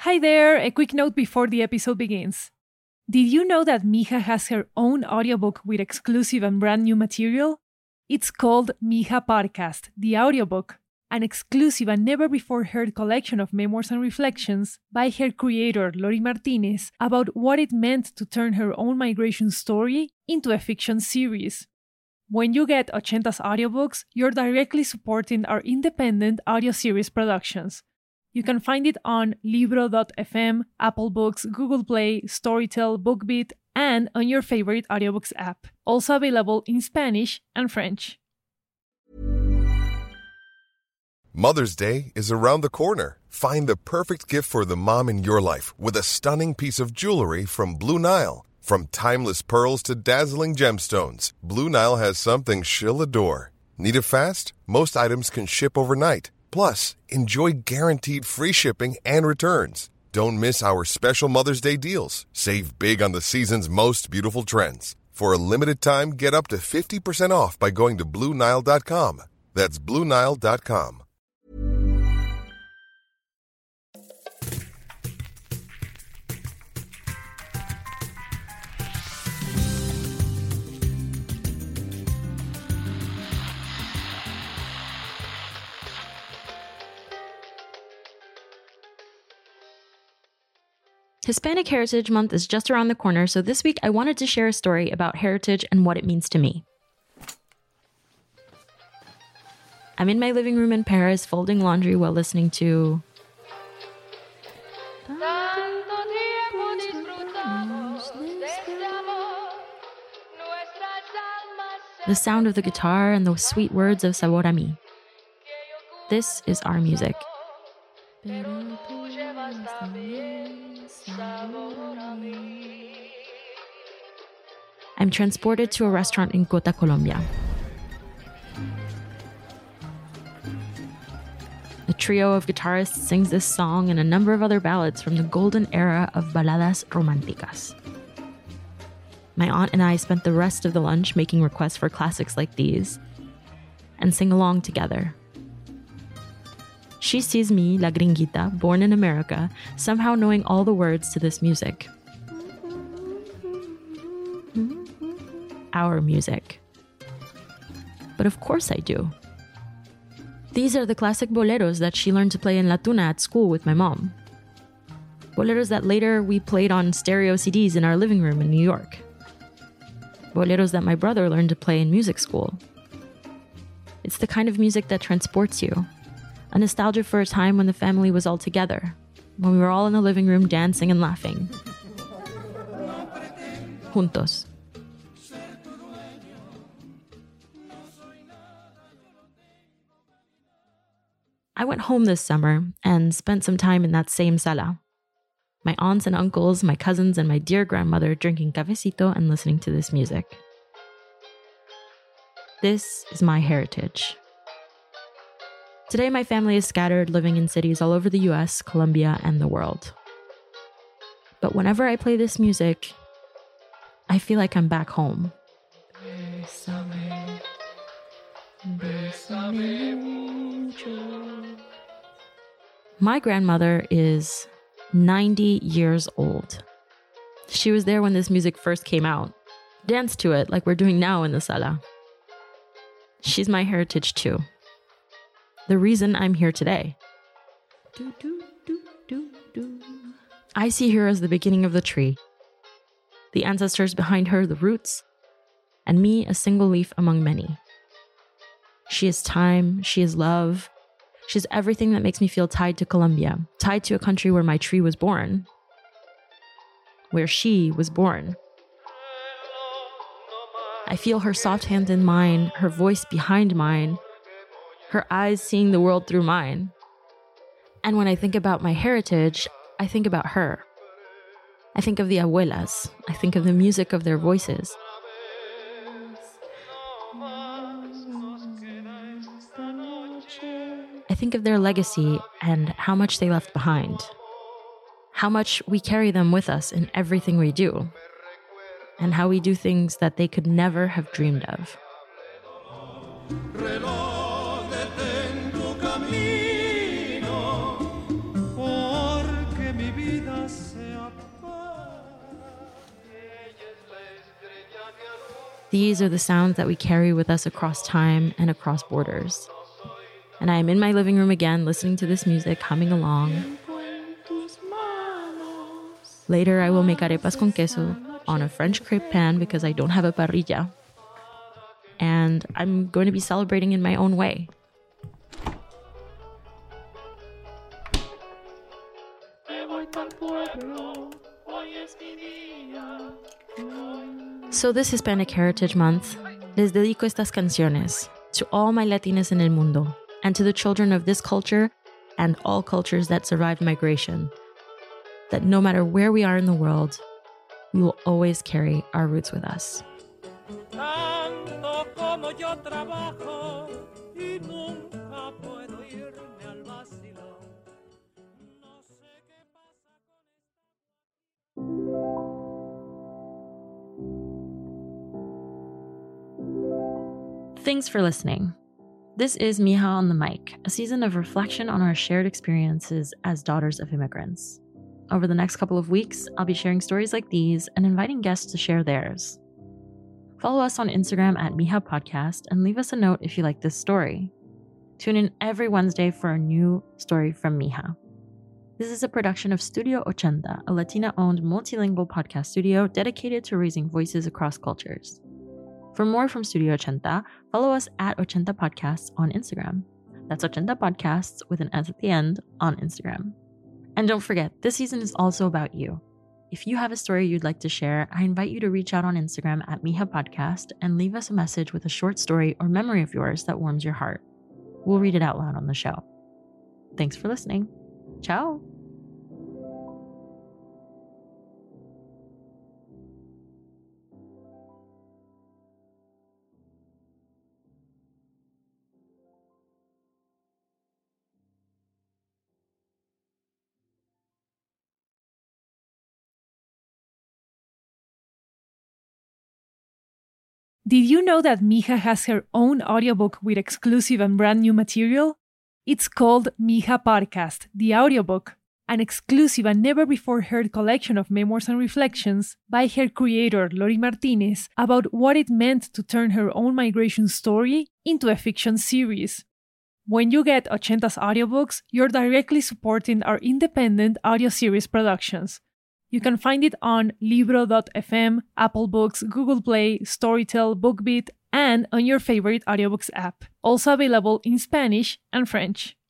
Hi there, a quick note before the episode begins. Did you know that Mija has her own audiobook with exclusive and brand new material? It's called Mija Podcast, the audiobook, an exclusive and never before heard collection of memoirs and reflections by her creator, Lori Martinez, about what it meant to turn her own migration story into a fiction series. When you get Ochentas audiobooks, you're directly supporting our independent audio series productions. You can find it on Libro.fm, Apple Books, Google Play, Storytel, BookBeat, and on your favorite audiobooks app. Also available in Spanish and French. Mother's Day is around the corner. Find the perfect gift for the mom in your life with a stunning piece of jewelry from Blue Nile. From timeless pearls to dazzling gemstones, Blue Nile has something she'll adore. Need it fast? Most items can ship overnight. Plus, enjoy guaranteed free shipping and returns. Don't miss our special Mother's Day deals. Save big on the season's most beautiful trends. For a limited time, get up to 50% off by going to BlueNile.com. That's BlueNile.com. Hispanic Heritage Month is just around the corner, so this week I wanted to share a story about heritage and what it means to me. I'm in my living room in Paris folding laundry while listening to the sound of the guitar and the sweet words of Sabor a Mí. This is our music. I'm transported to a restaurant in Cota, Colombia. A trio of guitarists sings this song and a number of other ballads from the golden era of baladas románticas. My aunt and I spent the rest of the lunch making requests for classics like these and sing along together. She sees me, La Gringuita, born in America, somehow knowing all the words to this music. Our music. But of course I do. These are the classic boleros that she learned to play in La Tuna at school with my mom. Boleros that later we played on stereo CDs in our living room in New York. Boleros that my brother learned to play in music school. It's the kind of music that transports you. A nostalgia for a time when the family was all together, when we were all in the living room dancing and laughing. Juntos. I went home this summer and spent some time in that same sala. My aunts and uncles, my cousins, and my dear grandmother drinking cafecito and listening to this music. This is my heritage. Today, my family is scattered, living in cities all over the US, Colombia, and the world. But whenever I play this music, I feel like I'm back home. My grandmother is 90 years old. She was there when this music first came out. Danced to it like we're doing now in the sala. She's my heritage too. The reason I'm here today. I see her as the beginning of the tree, the ancestors behind her, the roots, and me, a single leaf among many. She is time, she is love, she's everything that makes me feel tied to Colombia, tied to a country where my tree was born, where she was born. I feel her soft hand in mine, her voice behind mine, her eyes seeing the world through mine. And when I think about my heritage, I think about her. I think of the abuelas. I think of the music of their voices. I think of their legacy and how much they left behind. How much we carry them with us in everything we do. And how we do things that they could never have dreamed of. These are the sounds that we carry with us across time and across borders. And I am in my living room again, listening to this music, humming along. Later, I will make arepas con queso on a French crepe pan because I don't have a parrilla. And I'm going to be celebrating in my own way. So this Hispanic Heritage Month, les dedico estas canciones to all my Latinas en el mundo and to the children of this culture and all cultures that survived migration. That no matter where we are in the world, we will always carry our roots with us. Thanks for listening. This is Mija on the Mic, a season of reflection on our shared experiences as daughters of immigrants. Over the next couple of weeks, I'll be sharing stories like these and inviting guests to share theirs. Follow us on Instagram at Mija Podcast and leave us a note if you like this story. Tune in every Wednesday for a new story from Mija. This is a production of Studio Ochenta, a Latina-owned multilingual podcast studio dedicated to raising voices across cultures. For more from Studio Ochenta, follow us at Ochenta Podcasts on Instagram. That's Ochenta Podcasts with an S at the end on Instagram. And don't forget, this season is also about you. If you have a story you'd like to share, I invite you to reach out on Instagram at Mija Podcast and leave us a message with a short story or memory of yours that warms your heart. We'll read it out loud on the show. Thanks for listening. Ciao. Did you know that Mija has her own audiobook with exclusive and brand new material? It's called Mija Podcast, the audiobook, an exclusive and never-before-heard collection of memoirs and reflections by her creator, Lori Martinez, about what it meant to turn her own migration story into a fiction series. When you get Ochenta's audiobooks, you're directly supporting our independent audio series productions. You can find it on Libro.fm, Apple Books, Google Play, Storytel, BookBeat, and on your favorite audiobooks app. Also available in Spanish and French.